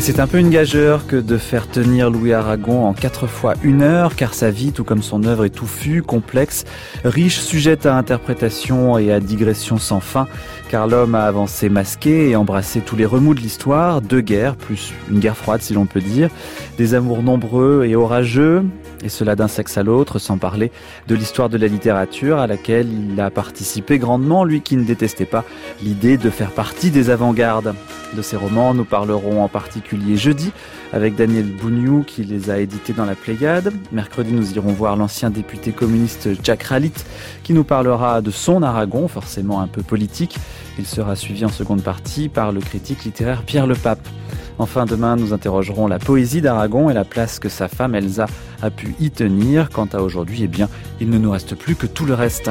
C'est un peu une gageure que de faire tenir Louis Aragon en 4 fois 1 heure, car sa vie, tout comme son œuvre, est touffue, complexe, riche, sujette à interprétation et à digression sans fin, car l'homme a avancé masqué et embrassé tous les remous de l'histoire, 2 guerres, plus une guerre froide si l'on peut dire, des amours nombreux et orageux, et cela d'un sexe à l'autre, sans parler de l'histoire de la littérature à laquelle il a participé grandement, lui qui ne détestait pas l'idée de faire partie des avant-gardes. De ces romans, nous parlerons en particulier jeudi avec Daniel Bougnou qui les a édités dans la Pléiade. Mercredi, nous irons voir l'ancien député communiste Jack Ralit qui nous parlera de son Aragon, forcément un peu politique. Il sera suivi en seconde partie par le critique littéraire Pierre Lepape. Enfin, demain, nous interrogerons la poésie d'Aragon et la place que sa femme Elsa a pu y tenir. Quant à aujourd'hui, eh bien, il ne nous reste plus que tout le reste.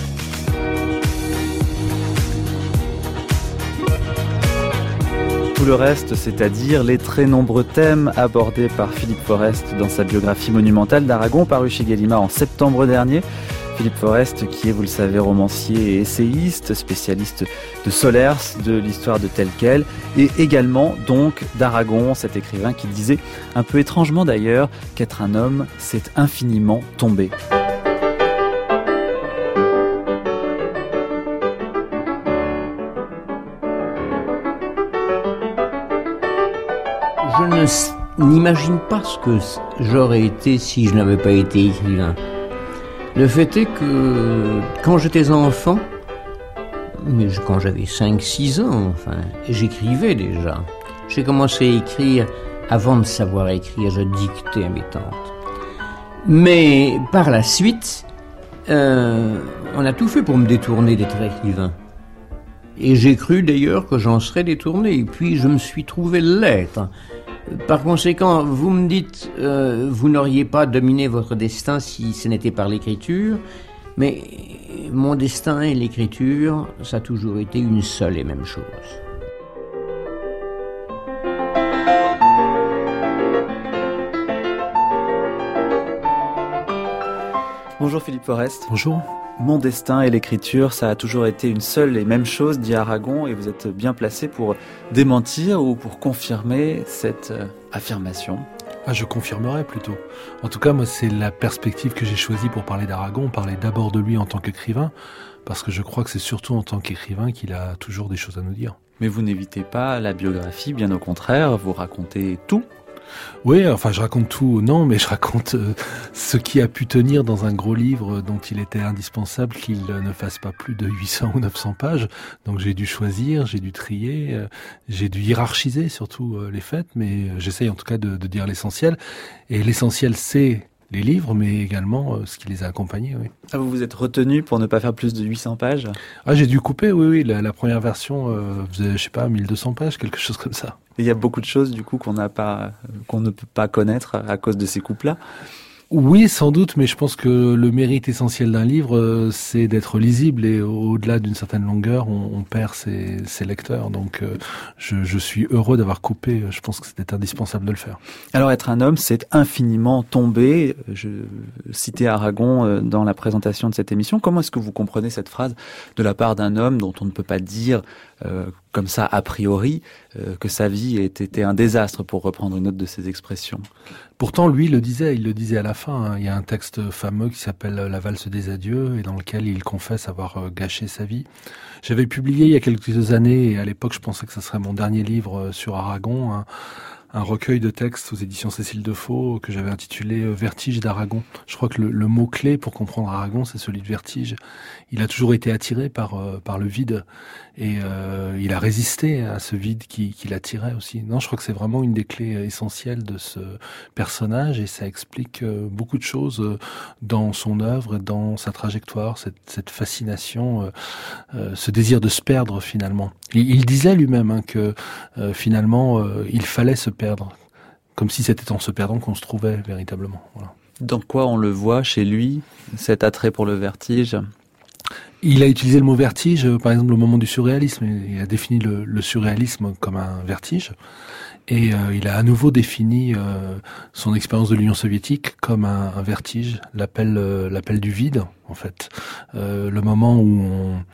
Tout le reste, c'est-à-dire les très nombreux thèmes abordés par Philippe Forest dans sa biographie monumentale d'Aragon, parue chez Gallimard en septembre dernier. Philippe Forest, qui est, vous le savez, romancier et essayiste, spécialiste de Solers, de l'histoire de telle quelle, et également donc d'Aragon, cet écrivain qui disait, un peu étrangement d'ailleurs, qu'être un homme, c'est infiniment tomber. Je n'imagine pas ce que j'aurais été si je n'avais pas été écrivain. Le fait est que quand j'étais enfant, mais quand j'avais 5-6 ans, j'écrivais déjà. J'ai commencé à écrire avant de savoir écrire, je dictais à mes tantes. Mais par la suite, on a tout fait pour me détourner d'être écrivain. Et j'ai cru d'ailleurs que j'en serais détourné, et puis je me suis trouvé l'être. Par conséquent, vous me dites, vous n'auriez pas dominé votre destin si ce n'était par l'écriture, mais mon destin et l'écriture, ça a toujours été une seule et même chose. Bonjour Philippe Forest. Bonjour. Mon destin et l'écriture, ça a toujours été une seule et même chose, dit Aragon, et vous êtes bien placé pour démentir ou pour confirmer cette affirmation. Je confirmerais plutôt. En tout cas, moi, c'est la perspective que j'ai choisie pour parler d'Aragon, parler d'abord de lui en tant qu'écrivain, parce que je crois que c'est surtout en tant qu'écrivain qu'il a toujours des choses à nous dire. Mais vous n'évitez pas la biographie, bien au contraire, vous racontez tout. Oui, je raconte tout, non, mais je raconte ce qui a pu tenir dans un gros livre dont il était indispensable qu'il ne fasse pas plus de 800 ou 900 pages. Donc j'ai dû choisir, j'ai dû trier, j'ai dû hiérarchiser surtout les faits, mais j'essaye en tout cas de dire l'essentiel. Et l'essentiel, c'est les livres, mais également ce qui les a accompagnés, oui. Vous vous êtes retenu pour ne pas faire plus de 800 pages ? J'ai dû couper, oui. La première version faisait, 1200 pages, quelque chose comme ça. Et il y a beaucoup de choses, du coup, qu'on ne peut pas connaître à cause de ces coupes-là. Oui, sans doute, mais je pense que le mérite essentiel d'un livre, c'est d'être lisible, et au-delà d'une certaine longueur, on perd ses lecteurs. Donc, je suis heureux d'avoir coupé. Je pense que c'était indispensable de le faire. Alors, être un homme, c'est infiniment tomber. Je citais Aragon dans la présentation de cette émission. Comment est-ce que vous comprenez cette phrase de la part d'un homme dont on ne peut pas dire comme ça a priori que sa vie ait été un désastre, pour reprendre une autre de ses expressions? Pourtant, lui, il le disait à la fin. Il y a un texte fameux qui s'appelle La valse des adieux, et dans lequel il confesse avoir gâché sa vie. J'avais publié il y a quelques années, et à l'époque, je pensais que ce serait mon dernier livre sur Aragon, un recueil de textes aux éditions Cécile Defaux que j'avais intitulé Vertige d'Aragon. Je crois que le mot-clé pour comprendre Aragon, c'est celui de vertige. Il a toujours été attiré par le vide, et il a résisté à ce vide qui l'attirait aussi. Non, je crois que c'est vraiment une des clés essentielles de ce personnage, et ça explique beaucoup de choses dans son œuvre et dans sa trajectoire, cette fascination, ce désir de se perdre finalement. Il disait lui-même que finalement il fallait se perdre, comme si c'était en se perdant qu'on se trouvait véritablement. Voilà. Dans quoi on le voit chez lui, cet attrait pour le vertige ? Il a utilisé le mot vertige, par exemple, au moment du surréalisme. Il a défini le surréalisme comme un vertige. Et il a à nouveau défini son expérience de l'Union soviétique comme un vertige, l'appel du vide, en fait. Le moment où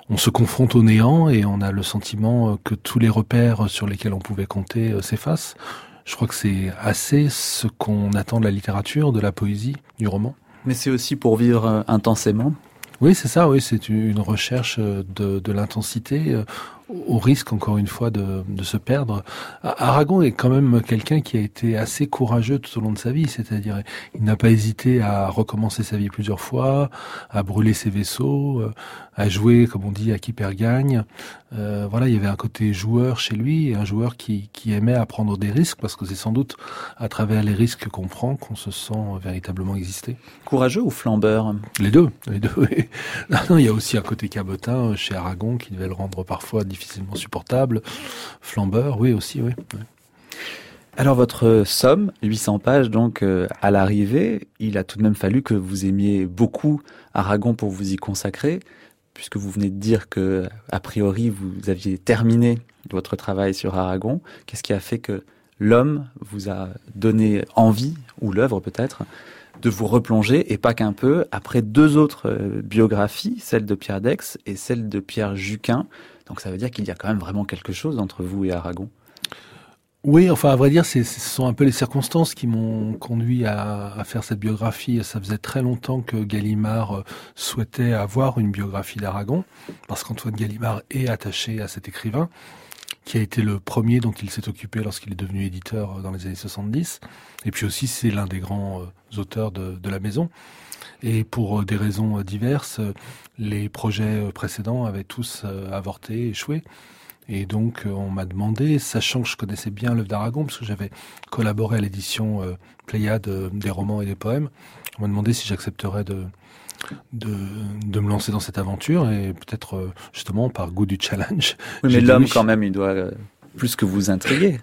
on se confronte au néant et on a le sentiment que tous les repères sur lesquels on pouvait compter s'effacent. Je crois que c'est assez ce qu'on attend de la littérature, de la poésie, du roman. Mais c'est aussi pour vivre intensément. Oui, c'est ça, oui, c'est une recherche de l'intensité, au risque, encore une fois, de se perdre. Aragon est quand même quelqu'un qui a été assez courageux tout au long de sa vie, c'est-à-dire il n'a pas hésité à recommencer sa vie plusieurs fois, à brûler ses vaisseaux, à jouer, comme on dit, à qui perd gagne. Voilà, il y avait un côté joueur chez lui, un joueur qui aimait à prendre des risques, parce que c'est sans doute à travers les risques qu'on prend qu'on se sent véritablement exister. Courageux ou flambeur ? Les deux, oui. Non, il y a aussi un côté cabotin chez Aragon qui devait le rendre parfois difficilement supportable. Flambeur, oui aussi, oui. Alors votre somme, 800 pages donc à l'arrivée, il a tout de même fallu que vous aimiez beaucoup Aragon pour vous y consacrer, puisque vous venez de dire que a priori vous aviez terminé votre travail sur Aragon. Qu'est-ce qui a fait que l'homme vous a donné envie, ou l'œuvre peut-être, de vous replonger, et pas qu'un peu, après 2 autres biographies, celle de Pierre Daix et celle de Pierre Juquin. Donc ça veut dire qu'il y a quand même vraiment quelque chose entre vous et Aragon. Oui, enfin, à vrai dire, ce sont un peu les circonstances qui m'ont conduit à faire cette biographie. Ça faisait très longtemps que Gallimard souhaitait avoir une biographie d'Aragon, parce qu'Antoine Gallimard est attaché à cet écrivain, qui a été le premier dont il s'est occupé lorsqu'il est devenu éditeur dans les années 70. Et puis aussi, c'est l'un des grands auteurs de la maison. Et pour des raisons diverses, les projets précédents avaient tous avorté, échoué. Et donc, on m'a demandé, sachant que je connaissais bien l'œuvre d'Aragon, parce que j'avais collaboré à l'édition Pléiade des romans et des poèmes, on m'a demandé si j'accepterais de me lancer dans cette aventure, et peut-être justement par goût du challenge. Oui, mais l'homme, quand même, il doit plus que vous intriguer.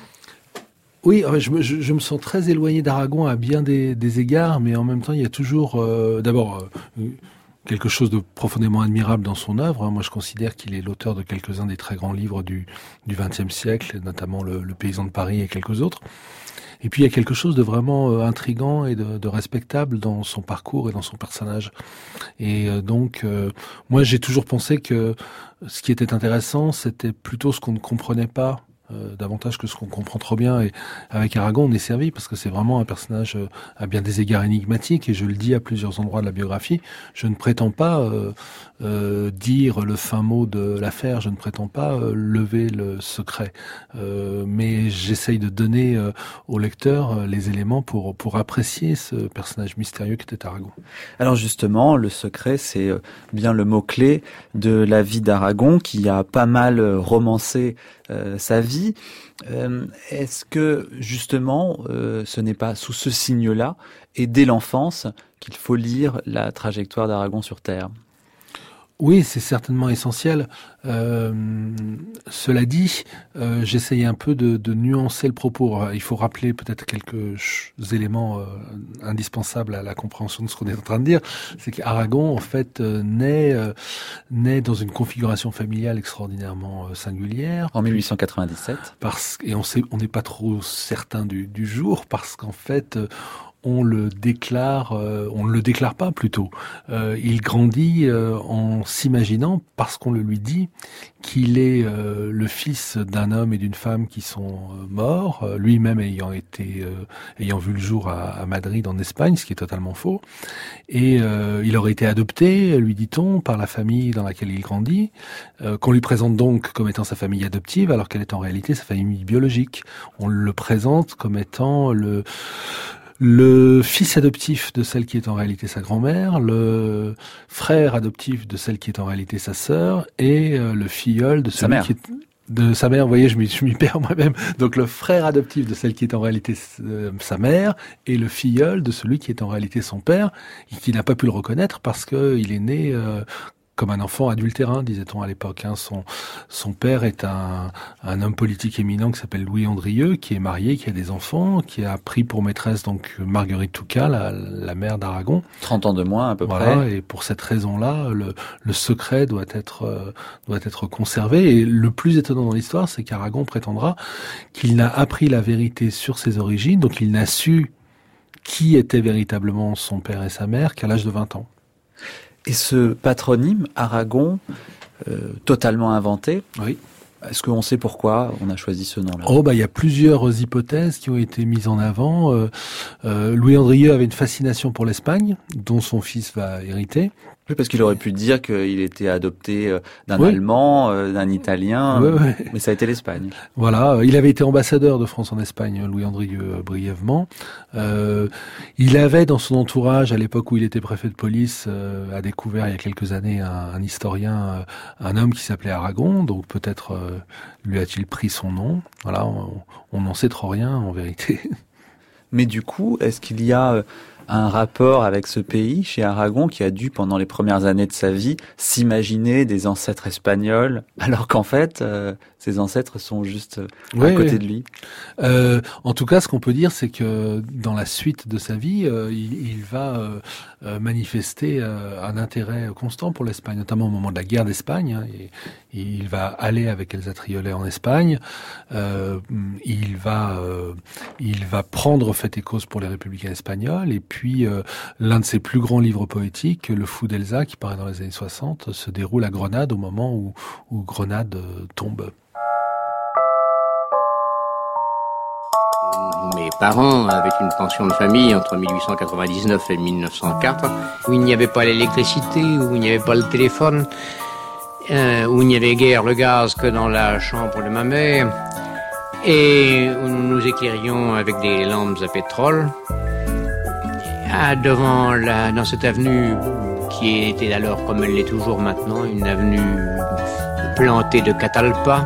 Oui, je me sens très éloigné d'Aragon à bien des égards, mais en même temps, il y a toujours, d'abord, quelque chose de profondément admirable dans son œuvre. Moi, je considère qu'il est l'auteur de quelques-uns des très grands livres du XXe siècle, notamment le Paysan de Paris et quelques autres. Et puis, il y a quelque chose de vraiment intriguant et de respectable dans son parcours et dans son personnage. Et donc, moi, j'ai toujours pensé que ce qui était intéressant, c'était plutôt ce qu'on ne comprenait pas, davantage que ce qu'on comprend trop bien. Et avec Aragon, on est servi, parce que c'est vraiment un personnage à bien des égards énigmatique, et je le dis à plusieurs endroits de la biographie. Je ne prétends pas dire le fin mot de l'affaire, je ne prétends pas lever le secret, mais j'essaye de donner au lecteur les éléments pour apprécier ce personnage mystérieux qu'était Aragon. Alors justement, le secret, c'est bien le mot-clé de la vie d'Aragon, qui a pas mal romancé sa vie. Est-ce que justement ce n'est pas sous ce signe-là et dès l'enfance qu'il faut lire la trajectoire d'Aragon sur Terre ? Oui, c'est certainement essentiel. Cela dit, j'essaye un peu de nuancer le propos. Il faut rappeler peut-être quelques éléments indispensables à la compréhension de ce qu'on est en train de dire. C'est qu'Aragon, en fait, naît dans une configuration familiale extraordinairement singulière. En 1897. Et on n'est pas trop certain du jour, parce qu'en fait, on ne le déclare pas plutôt. Il grandit en s'imaginant, parce qu'on le lui dit, qu'il est le fils d'un homme et d'une femme qui sont morts, lui-même ayant vu le jour à Madrid en Espagne, ce qui est totalement faux. Et il aurait été adopté, lui dit-on, par la famille dans laquelle il grandit, qu'on lui présente donc comme étant sa famille adoptive, alors qu'elle est en réalité sa famille biologique. On le présente comme étant le fils adoptif de celle qui est en réalité sa grand-mère, le frère adoptif de celle qui est en réalité sa sœur, et le filleul de celui qui est de sa mère. Vous voyez, je m'y perds moi-même. Donc le frère adoptif de celle qui est en réalité sa mère, et le filleul de celui qui est en réalité son père, et qui n'a pas pu le reconnaître parce que il est né comme un enfant adultérin, disait-on à l'époque. Son père est un homme politique éminent qui s'appelle Louis Andrieux, qui est marié, qui a des enfants, qui a pris pour maîtresse donc Marguerite Toucat, la mère d'Aragon. 30 ans de moins à peu près. Et pour cette raison-là, le secret doit être conservé. Et le plus étonnant dans l'histoire, c'est qu'Aragon prétendra qu'il n'a appris la vérité sur ses origines, donc il n'a su qui était véritablement son père et sa mère qu'à l'âge de 20 ans. Et ce patronyme, Aragon, totalement inventé. Oui. Est-ce qu'on sait pourquoi on a choisi ce nom-là ? Il y a plusieurs hypothèses qui ont été mises en avant. Louis Andrieux avait une fascination pour l'Espagne, dont son fils va hériter. Oui, parce qu'il aurait pu dire qu'il était adopté d'un Allemand, d'un Italien, mais ça a été l'Espagne. Voilà, il avait été ambassadeur de France en Espagne, Louis Andrieux, brièvement. Il avait dans son entourage, à l'époque où il était préfet de police, a découvert il y a quelques années un historien, un homme qui s'appelait Aragon, donc peut-être lui a-t-il pris son nom. Voilà, on n'en sait trop rien en vérité. Mais du coup, est-ce qu'il y a un rapport avec ce pays chez Aragon qui a dû, pendant les premières années de sa vie, s'imaginer des ancêtres espagnols, alors qu'en fait, ses ancêtres sont juste à côté de lui? En tout cas, ce qu'on peut dire, c'est que dans la suite de sa vie, il va manifester un intérêt constant pour l'Espagne, notamment au moment de la guerre d'Espagne. Hein, et il va aller avec Elsa Triolet en Espagne. Il va prendre fait et cause pour les républicains espagnols. Et puis, l'un de ses plus grands livres poétiques, Le Fou d'Elsa, qui paraît dans les années 60, se déroule à Grenade au moment où Grenade tombe. Mes parents avaient une pension de famille entre 1899 et 1904, où il n'y avait pas l'électricité, où il n'y avait pas le téléphone, où il n'y avait guère le gaz que dans la chambre de ma mère, et où nous nous éclairions avec des lampes à pétrole. Dans cette avenue qui était alors, comme elle l'est toujours maintenant, une avenue plantée de catalpas.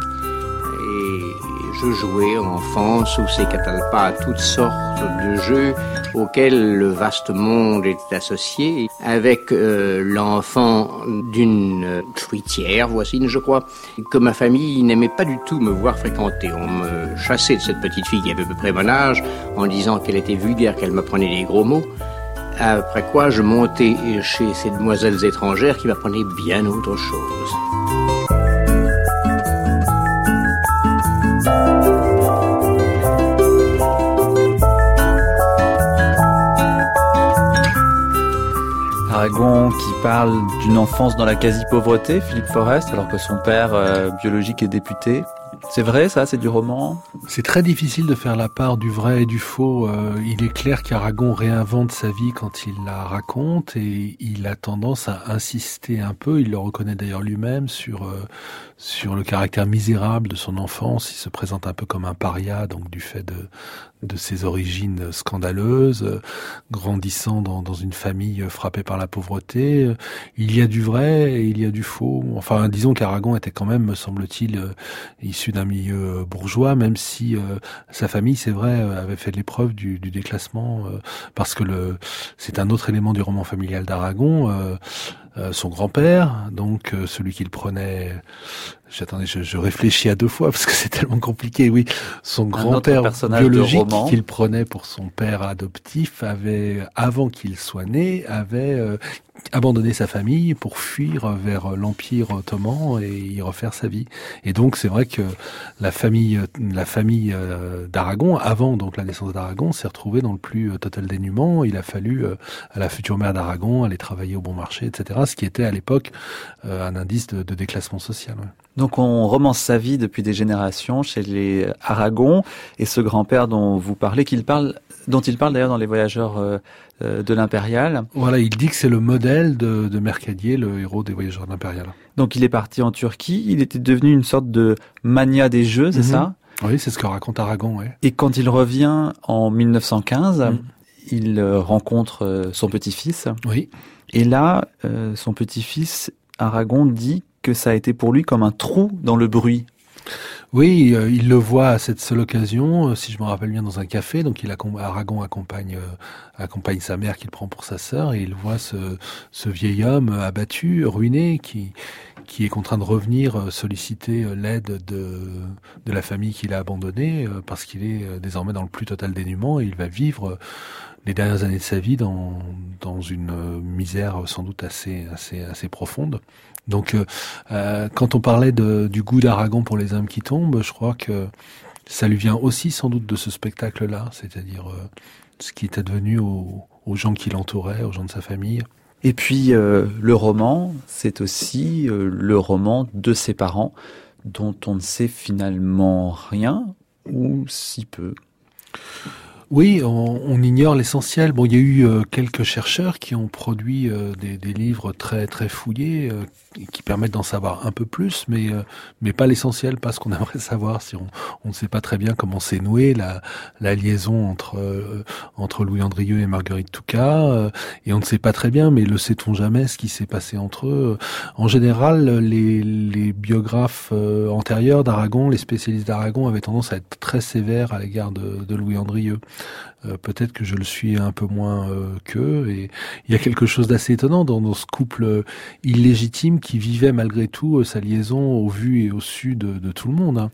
Je jouais enfant sous ces catalpas à toutes sortes de jeux auxquels le vaste monde était associé, avec l'enfant d'une fruitière voisine, je crois, que ma famille n'aimait pas du tout me voir fréquenter. On me chassait de cette petite fille qui avait à peu près mon âge, en disant qu'elle était vulgaire, qu'elle m'apprenait des gros mots. Après quoi, je montais chez ces demoiselles étrangères qui m'apprenaient bien autre chose. Aragon qui parle d'une enfance dans la quasi-pauvreté, Philippe Forest, alors que son père biologique est député. C'est vrai ça, c'est du roman? C'est très difficile de faire la part du vrai et du faux. Il est clair qu'Aragon réinvente sa vie quand il la raconte et il a tendance à insister un peu, il le reconnaît d'ailleurs lui-même, sur le caractère misérable de son enfance. Il se présente un peu comme un paria, donc du fait de ses origines scandaleuses, grandissant dans une famille frappée par la pauvreté. Il y a du vrai et il y a du faux. Enfin, disons qu'Aragon était quand même, me semble-t-il, issu d'un milieu bourgeois, même si sa famille, c'est vrai, avait fait l'épreuve du déclassement, parce que c'est un autre élément du roman familial d'Aragon. Son grand-père, donc celui qu'il prenait... je réfléchis à deux fois parce que c'est tellement compliqué. Oui, son grand-père biologique qu'il prenait pour son père adoptif avait, avant qu'il soit né, abandonné sa famille pour fuir vers l'Empire ottoman et y refaire sa vie. Et donc c'est vrai que la famille d'Aragon, avant donc la naissance d'Aragon, s'est retrouvée dans le plus total dénuement. Il a fallu à la future mère d'Aragon aller travailler au bon marché, etc. Ce qui était à l'époque un indice de déclassement social. Ouais. Donc on romance sa vie depuis des générations chez les Aragon, et ce grand-père dont vous parlez, dont il parle d'ailleurs dans Les Voyageurs de l'Impériale. Voilà, il dit que c'est le modèle de Mercadier, le héros des Voyageurs de l'Impériale. Donc il est parti en Turquie, il était devenu une sorte de mania des jeux, c'est ça? Oui, c'est ce que raconte Aragon, ouais. Et quand il revient en 1915, il rencontre son petit-fils. Oui. Et là, son petit-fils, Aragon, dit que ça a été pour lui comme un trou dans le bruit. Oui, il le voit à cette seule occasion, si je me rappelle bien, dans un café. Donc Aragon accompagne sa mère qu'il prend pour sa sœur, et il voit ce vieil homme abattu, ruiné, qui est contraint de revenir solliciter l'aide de la famille qu'il a abandonnée, parce qu'il est désormais dans le plus total dénuement, et il va vivre les dernières années de sa vie dans une misère sans doute assez profonde. Donc, quand on parlait du goût d'Aragon pour les âmes qui tombent, je crois que ça lui vient aussi sans doute de ce spectacle-là, c'est-à-dire ce qui est advenu aux gens qui l'entouraient, aux gens de sa famille. Et puis le roman, c'est aussi le roman de ses parents, dont on ne sait finalement rien, ou si peu. Oui, on ignore l'essentiel. Bon, il y a eu quelques chercheurs qui ont produit des livres très très fouillés qui permettent d'en savoir un peu plus, mais pas l'essentiel, pas ce qu'on aimerait savoir. Si on ne sait pas très bien comment s'est nouée la liaison entre Louis Andrieux et Marguerite Toucat, et on ne sait pas très bien, mais le sait-on jamais, ce qui s'est passé entre eux. En général, les biographes antérieurs d'Aragon, les spécialistes d'Aragon, avaient tendance à être très sévères à l'égard de Louis Andrieux. Peut-être que je le suis un peu moins qu'eux, et il y a quelque chose d'assez étonnant dans ce couple illégitime qui vivait malgré tout sa liaison au vu et au su de tout le monde. Hein.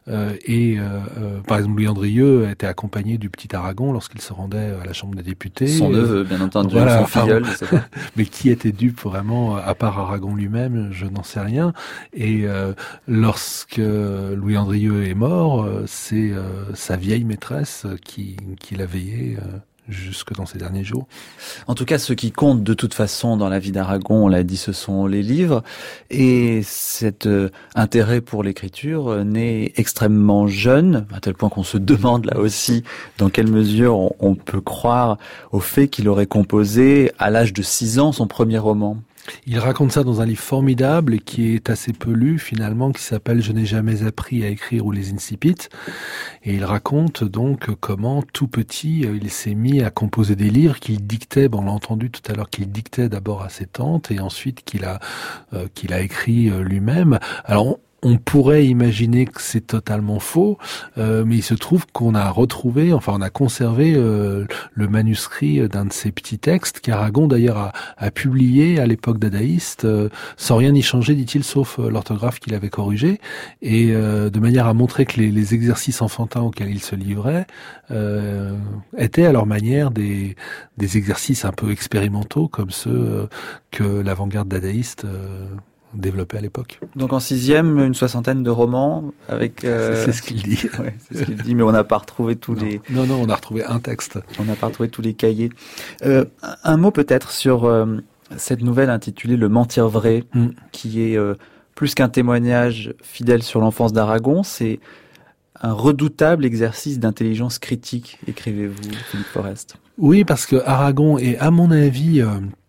Par exemple, Louis Andrieux était accompagné du petit Aragon lorsqu'il se rendait à la Chambre des députés. Son neveu, bien entendu, voilà, son filleul, je sais pas. Mais qui était dupe vraiment, à part Aragon lui-même, je n'en sais rien. Et lorsque Louis Andrieux est mort, c'est sa vieille maîtresse qui l'a veillé jusque dans ses derniers jours. En tout cas, ce qui compte de toute façon dans la vie d'Aragon, on l'a dit, ce sont les livres. Et cet intérêt pour l'écriture naît extrêmement jeune, à tel point qu'on se demande là aussi dans quelle mesure on peut croire au fait qu'il aurait composé à l'âge de 6 ans son premier roman. Il raconte ça dans un livre formidable et qui est assez peu lu finalement, qui s'appelle « Je n'ai jamais appris à écrire » ou « Les Incipits ». Et il raconte donc comment, tout petit, il s'est mis à composer des livres qu'il dictait, on l'a entendu tout à l'heure, qu'il dictait d'abord à ses tantes et ensuite qu'il a écrit lui-même. Alors, on pourrait imaginer que c'est totalement faux, mais il se trouve qu'on a retrouvé, on a conservé le manuscrit d'un de ces petits textes qu'Aragon d'ailleurs a publié à l'époque dadaïste, sans rien y changer, dit-il, sauf l'orthographe qu'il avait corrigée, et de manière à montrer que les exercices enfantins auxquels il se livrait étaient à leur manière des exercices un peu expérimentaux, comme ceux que l'avant-garde dadaïste développé à l'époque. Donc en 6e, une 60aine de romans avec... C'est ce qu'il dit. Ouais, c'est ce qu'il dit, mais on n'a pas retrouvé Non, on a retrouvé un texte. On n'a pas retrouvé tous les cahiers. Un mot peut-être sur cette nouvelle intitulée « Le mentir vrai », qui est plus qu'un témoignage fidèle sur l'enfance d'Aragon, c'est un redoutable exercice d'intelligence critique, écrivez-vous, Philippe Forest. Oui, parce que Aragon est, à mon avis...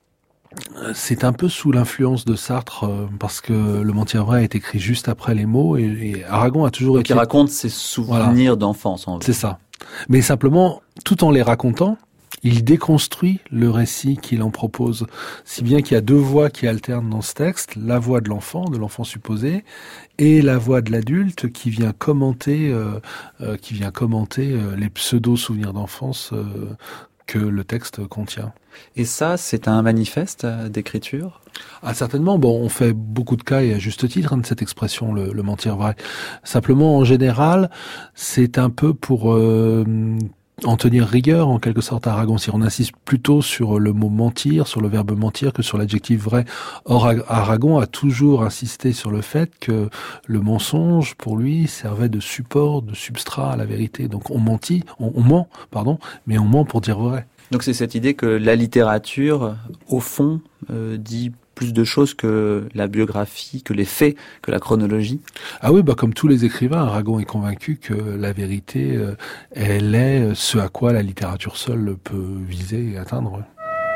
c'est un peu sous l'influence de Sartre, parce que Le mentir vrai est écrit juste après les mots, et Aragon a toujours été... Donc il raconte ses souvenirs d'enfance. En fait. C'est ça. Mais simplement, tout en les racontant, il déconstruit le récit qu'il en propose. Si bien qu'il y a 2 voix qui alternent dans ce texte, la voix de l'enfant supposé, et la voix de l'adulte qui vient commenter les pseudo-souvenirs d'enfance que le texte contient. Et ça, c'est un manifeste d'écriture ? Ah, certainement. On fait beaucoup de cas, et à juste titre, de cette expression, le mentir vrai. Simplement, en général, c'est un peu pour en tenir rigueur, en quelque sorte, à Aragon. Si on insiste plutôt sur le mot mentir, sur le verbe mentir, que sur l'adjectif vrai. Or, Aragon a toujours insisté sur le fait que le mensonge, pour lui, servait de support, de substrat à la vérité. Donc, on ment, mais on ment pour dire vrai. Donc c'est cette idée que la littérature, au fond, dit plus de choses que la biographie, que les faits, que la chronologie. Ah oui, comme tous les écrivains, Aragon est convaincu que la vérité, elle est ce à quoi la littérature seule peut viser et atteindre.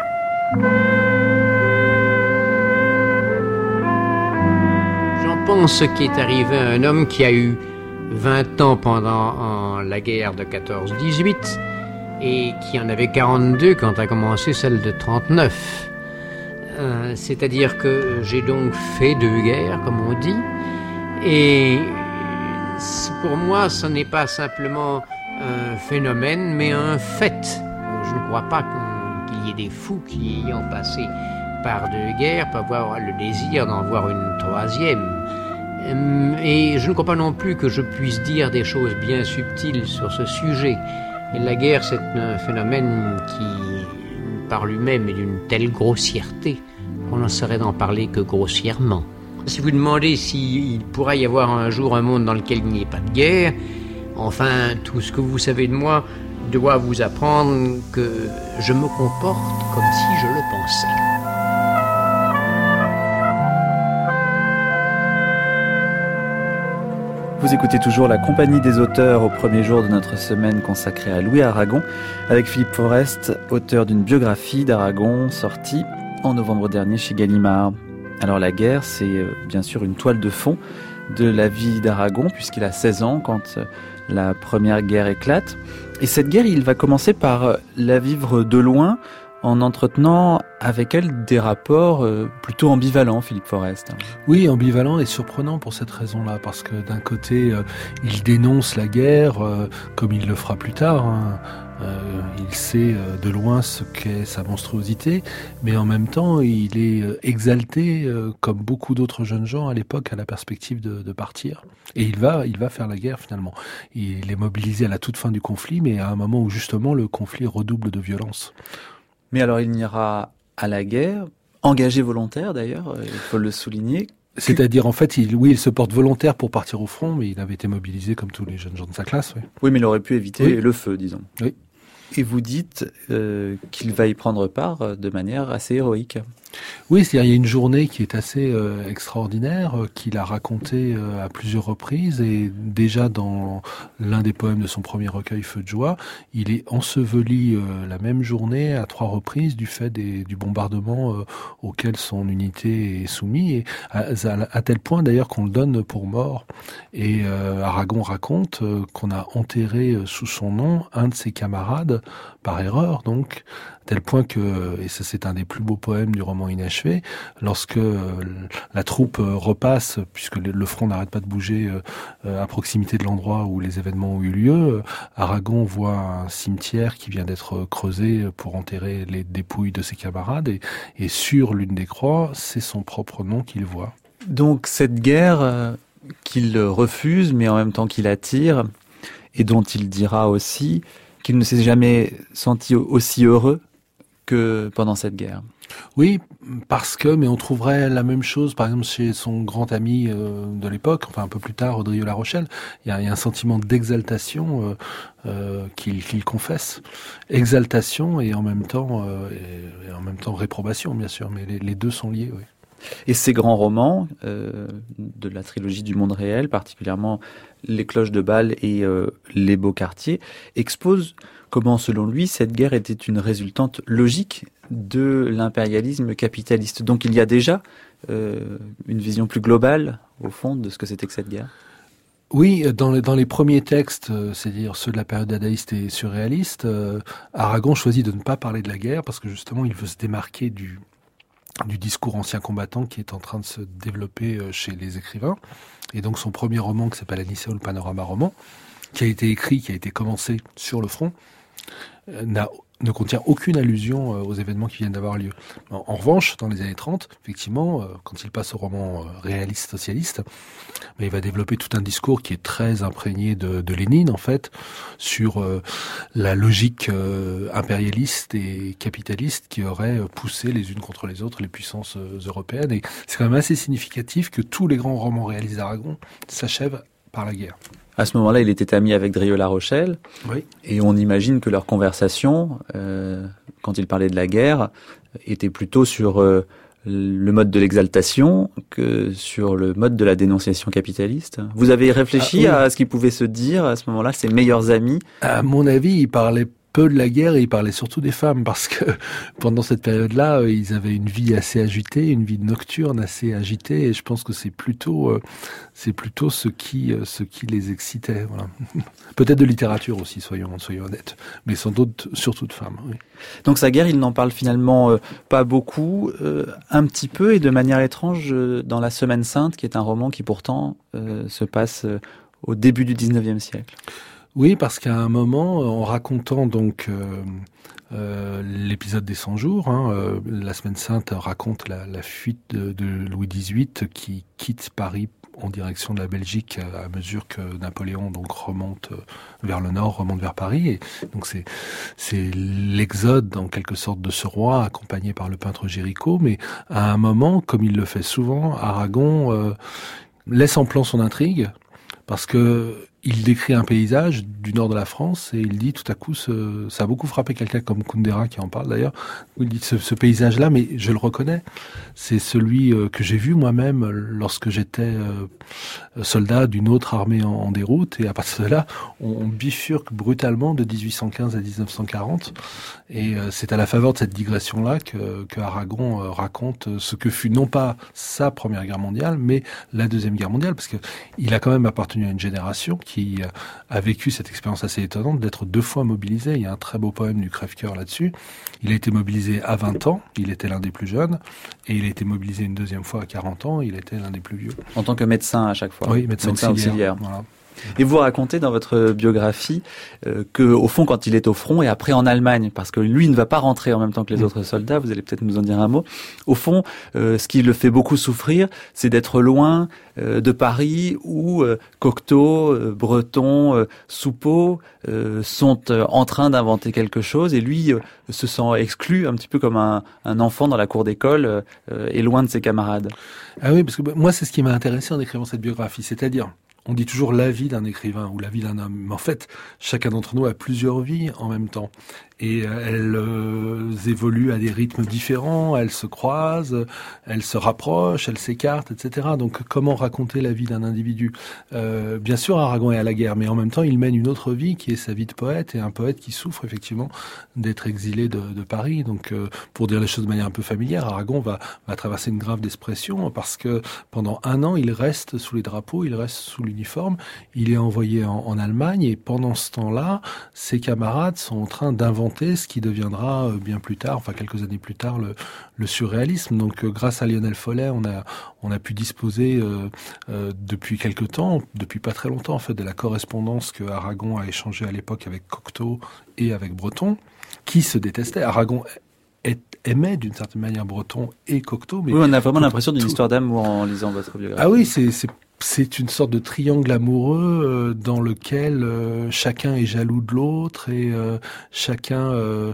J'en pense ce qui est arrivé à un homme qui a eu 20 ans pendant la guerre de 14-18, et qui en avait 42 quand a commencé celle de 39. C'est-à-dire que j'ai donc fait 2 guerres, comme on dit, et pour moi, ce n'est pas simplement un phénomène, mais un fait. Je ne crois pas qu'il y ait des fous qui, ayant passé par 2 guerres, peuvent avoir le désir d'en voir une 3e. Et je ne crois pas non plus que je puisse dire des choses bien subtiles sur ce sujet. Et la guerre, c'est un phénomène qui, par lui-même, est d'une telle grossièreté qu'on n'en saurait d'en parler que grossièrement. Si vous demandez s'il pourrait y avoir un jour un monde dans lequel il n'y ait pas de guerre, enfin, tout ce que vous savez de moi doit vous apprendre que je me comporte comme si je le pensais. Vous écoutez toujours la compagnie des auteurs au premier jour de notre semaine consacrée à Louis Aragon, avec Philippe Forest, auteur d'une biographie d'Aragon sortie en novembre dernier chez Gallimard. Alors la guerre, c'est bien sûr une toile de fond de la vie d'Aragon, puisqu'il a 16 ans quand la première guerre éclate. Et cette guerre, il va commencer par la vivre de loin, en entretenant avec elle des rapports plutôt ambivalents, Philippe Forest. Oui, ambivalent et surprenant pour cette raison-là, parce que d'un côté, il dénonce la guerre, comme il le fera plus tard. Il sait de loin ce qu'est sa monstruosité, mais en même temps, il est exalté, comme beaucoup d'autres jeunes gens à l'époque, à la perspective de partir. Et il va faire la guerre finalement. Il est mobilisé à la toute fin du conflit, mais à un moment où justement le conflit redouble de violence. Mais alors il n'ira à la guerre, engagé volontaire d'ailleurs, il faut le souligner. C'est-à-dire en fait, il se porte volontaire pour partir au front, mais il avait été mobilisé comme tous les jeunes gens de sa classe. Oui, oui, mais il aurait pu éviter le feu, disons. Oui. Et vous dites qu'il va y prendre part de manière assez héroïque. Oui, c'est-à-dire il y a une journée qui est assez extraordinaire, qu'il a racontée à plusieurs reprises, et déjà dans l'un des poèmes de son premier recueil, Feu de joie, il est enseveli la même journée à 3 reprises du fait du bombardement auquel son unité est soumise, et à tel point d'ailleurs qu'on le donne pour mort. Et Aragon raconte qu'on a enterré sous son nom un de ses camarades, par erreur donc, tel point que, et ça c'est un des plus beaux poèmes du roman inachevé, lorsque la troupe repasse, puisque le front n'arrête pas de bouger à proximité de l'endroit où les événements ont eu lieu, Aragon voit un cimetière qui vient d'être creusé pour enterrer les dépouilles de ses camarades, et sur l'une des croix, c'est son propre nom qu'il voit. Donc cette guerre qu'il refuse, mais en même temps qu'il attire, et dont il dira aussi qu'il ne s'est jamais senti aussi heureux que pendant cette guerre. Oui, mais on trouverait la même chose, par exemple, chez son grand ami de l'époque, enfin un peu plus tard, Audrey La Rochelle. Il y a un sentiment d'exaltation qu'il confesse. Exaltation et en même temps réprobation, bien sûr, mais les deux sont liés, oui. Et ces grands romans de la trilogie du monde réel, particulièrement Les cloches de Bâle et Les beaux quartiers, exposent comment, selon lui, cette guerre était une résultante logique de l'impérialisme capitaliste. Donc il y a déjà une vision plus globale, au fond, de ce que c'était que cette guerre. Oui, dans les premiers textes, c'est-à-dire ceux de la période dadaïste et surréaliste, Aragon choisit de ne pas parler de la guerre parce que justement il veut se démarquer du discours ancien combattant qui est en train de se développer chez les écrivains. Et donc son premier roman, qui s'appelle Anicet ou le panorama roman, qui a été commencé sur le front, ne contient aucune allusion aux événements qui viennent d'avoir lieu. En revanche, dans les années 30, effectivement, quand il passe au roman réaliste socialiste, il va développer tout un discours qui est très imprégné de Lénine, en fait, sur la logique impérialiste et capitaliste qui aurait poussé les unes contre les autres les puissances européennes. Et c'est quand même assez significatif que tous les grands romans réalistes d'Aragon s'achèvent par la guerre. À ce moment-là, il était ami avec Drieux-La Rochelle. Oui. Et on imagine que leur conversation, quand ils parlaient de la guerre, était plutôt sur le mode de l'exaltation que sur le mode de la dénonciation capitaliste. Vous avez réfléchi à ce qu'ils pouvaient se dire à ce moment-là, ses meilleurs amis? À mon avis, ils parlaient peu de la guerre et ils parlaient surtout des femmes parce que pendant cette période-là, ils avaient une vie assez agitée, une vie nocturne assez agitée, et je pense que c'est plutôt ce qui les excitait. Voilà. Peut-être de littérature aussi, soyons honnêtes, mais sans doute surtout de femmes. Oui. Donc sa guerre, il n'en parle finalement pas beaucoup, un petit peu et de manière étrange dans La Semaine Sainte, qui est un roman qui pourtant se passe au début du 19e siècle. Oui, parce qu'à un moment, en racontant donc l'épisode des 100 jours, La Semaine Sainte raconte la fuite de Louis XVIII qui quitte Paris en direction de la Belgique à mesure que Napoléon donc remonte vers le nord, remonte vers Paris. Et donc c'est l'exode en quelque sorte de ce roi accompagné par le peintre Géricault. Mais à un moment, comme il le fait souvent, Aragon laisse en plan son intrigue parce que il décrit un paysage du nord de la France et il dit tout à coup, ça a beaucoup frappé quelqu'un comme Kundera qui en parle d'ailleurs, où il dit ce paysage-là, mais je le reconnais, c'est celui que j'ai vu moi-même lorsque j'étais soldat d'une autre armée en déroute, et à partir de là, on bifurque brutalement de 1815 à 1940, et c'est à la faveur de cette digression-là que Aragon raconte ce que fut non pas sa Première Guerre mondiale, mais la Deuxième Guerre mondiale, parce que il a quand même appartenu à une génération qui a vécu cette expérience assez étonnante d'être 2 fois mobilisé. Il y a un très beau poème du Crève-Cœur là-dessus. Il a été mobilisé à 20 ans, il était l'un des plus jeunes, et il a été mobilisé une deuxième fois à 40 ans, il était l'un des plus vieux. En tant que médecin à chaque fois. Oui, médecin auxiliaire. Voilà. Et vous racontez dans votre biographie que, au fond, quand il est au front et après en Allemagne, parce que lui ne va pas rentrer en même temps que les autres soldats, vous allez peut-être nous en dire un mot. Au fond, ce qui le fait beaucoup souffrir, c'est d'être loin de Paris où Cocteau, Breton, Soupeau sont en train d'inventer quelque chose, et lui se sent exclu, un petit peu comme un enfant dans la cour d'école et loin de ses camarades. Ah oui, parce que moi, c'est ce qui m'a intéressé en écrivant cette biographie, c'est-à-dire, on dit toujours la vie d'un écrivain ou la vie d'un homme. Mais en fait, chacun d'entre nous a plusieurs vies en même temps. Et elles évoluent à des rythmes différents, elles se croisent, elles se rapprochent, elles s'écartent, etc. Donc comment raconter la vie d'un individu ? Bien sûr, Aragon est à la guerre, mais en même temps, il mène une autre vie qui est sa vie de poète, et un poète qui souffre effectivement d'être exilé de Paris. Donc pour dire les choses de manière un peu familière, Aragon va traverser une grave dépression parce que pendant 1 an, il reste sous les drapeaux, il reste sous l'uniforme, il est envoyé en Allemagne, et pendant ce temps-là, ses camarades sont en train d'inventer ce qui deviendra bien plus tard, enfin quelques années plus tard, le surréalisme. Donc grâce à Lionel Follet, on a pu disposer depuis quelque temps, depuis pas très longtemps en fait, de la correspondance que Aragon a échangée à l'époque avec Cocteau et avec Breton, qui se détestaient. Aragon aimait d'une certaine manière Breton et Cocteau. Mais oui, on a vraiment l'impression d'une histoire d'amour en lisant votre biographie. Ah oui, c'est une sorte de triangle amoureux dans lequel chacun est jaloux de l'autre, et chacun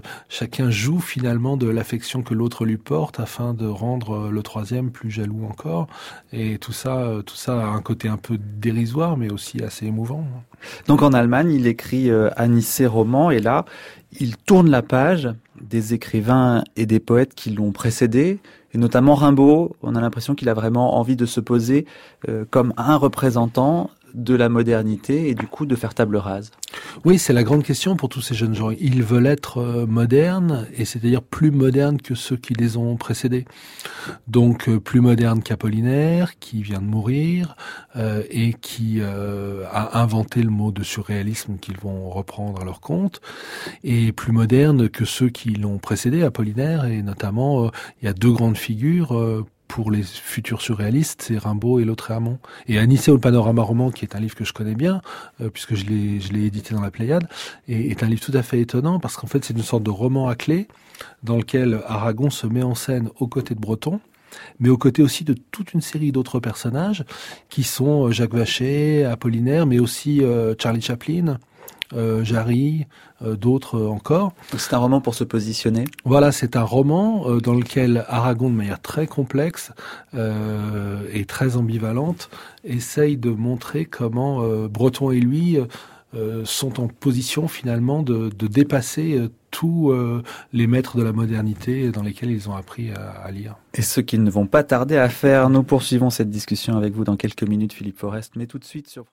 joue finalement de l'affection que l'autre lui porte afin de rendre le troisième plus jaloux encore. Et tout ça a un côté un peu dérisoire, mais aussi assez émouvant. Donc en Allemagne, il écrit Anicet roman, et là, il tourne la page des écrivains et des poètes qui l'ont précédé, et notamment Rimbaud. On a l'impression qu'il a vraiment envie de se poser comme un représentant de la modernité et du coup de faire table rase. Oui, c'est la grande question pour tous ces jeunes gens. Ils veulent être modernes, et c'est-à-dire plus modernes que ceux qui les ont précédés. Donc plus modernes qu'Apollinaire, qui vient de mourir, et qui a inventé le mot de surréalisme qu'ils vont reprendre à leur compte, et plus modernes que ceux qui l'ont précédé, Apollinaire, et notamment il y a 2 grandes figures pour les futurs surréalistes, c'est Rimbaud et Lautréamont. Et Anicet ou le panorama roman, qui est un livre que je connais bien, puisque je l'ai édité dans la Pléiade, est un livre tout à fait étonnant, parce qu'en fait c'est une sorte de roman à clé, dans lequel Aragon se met en scène aux côtés de Breton, mais aux côtés aussi de toute une série d'autres personnages, qui sont Jacques Vacher, Apollinaire, mais aussi Charlie Chaplin, Jarry, d'autres encore. C'est un roman pour se positionner. Voilà, c'est un roman dans lequel Aragon, de manière très complexe et très ambivalente, essaye de montrer comment Breton et lui sont en position finalement de dépasser tous les maîtres de la modernité dans lesquels ils ont appris à lire. Et ce qu'ils ne vont pas tarder à faire. Nous poursuivons cette discussion avec vous dans quelques minutes, Philippe Forest, mais tout de suite sur